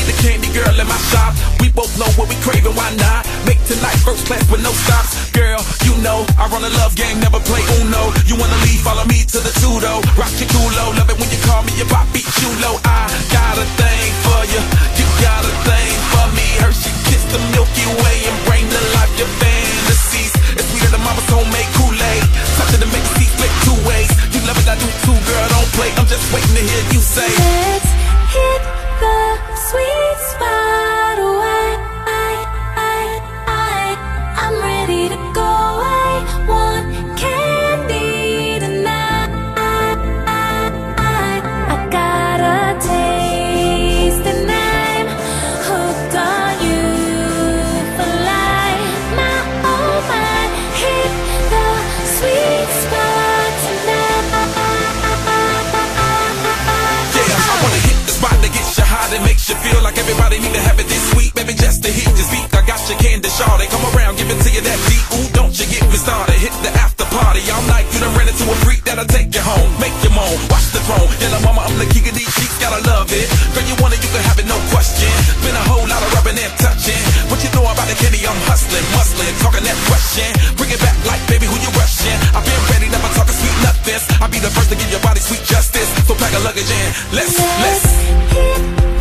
the candy girl in my shop. We both know what we craving, why not? Make tonight first class with no stops. Girl, you know I run a love game, never play Uno. You wanna leave, follow me to the Tudo. Rock your culo, love it when you call me your papi chulo. I got a thing for you, you got a thing for me. Hershey kiss the Milky Way and bring to life your fantasies. It's sweeter than mama's homemade Kool-Aid. Touch it and make the split two ways. You love it, I do too, girl, don't play. I'm just waiting to hear you say, let's hit the sweet spot away. I'm ready to go. I want candy tonight. I got a taste and I'm hooked on you for life. My oh my, hit the sweet spot tonight. yeah, I wanna hit the spot that gets you hot and makes you feel like everybody need to have it this week. Baby, just to hit this beat, I got your candy shawty. Come around, give it to you that deep. Ooh, don't you get me started. Hit the after party all night. You done ran into a freak that'll take you home, make you moan, watch the throne. Yellow mama, I'm the king of these sheets, gotta love it. Girl, you want it, you can have it, no question. Been a whole lot of rubbing and touching. What you know about the candy? I'm hustling, muscling, talking that question. Bring it back like, baby, who you rushing? I've been ready, never talking sweet nothings. I'll be the first to give your body sweet justice. So pack a luggage in, let's hit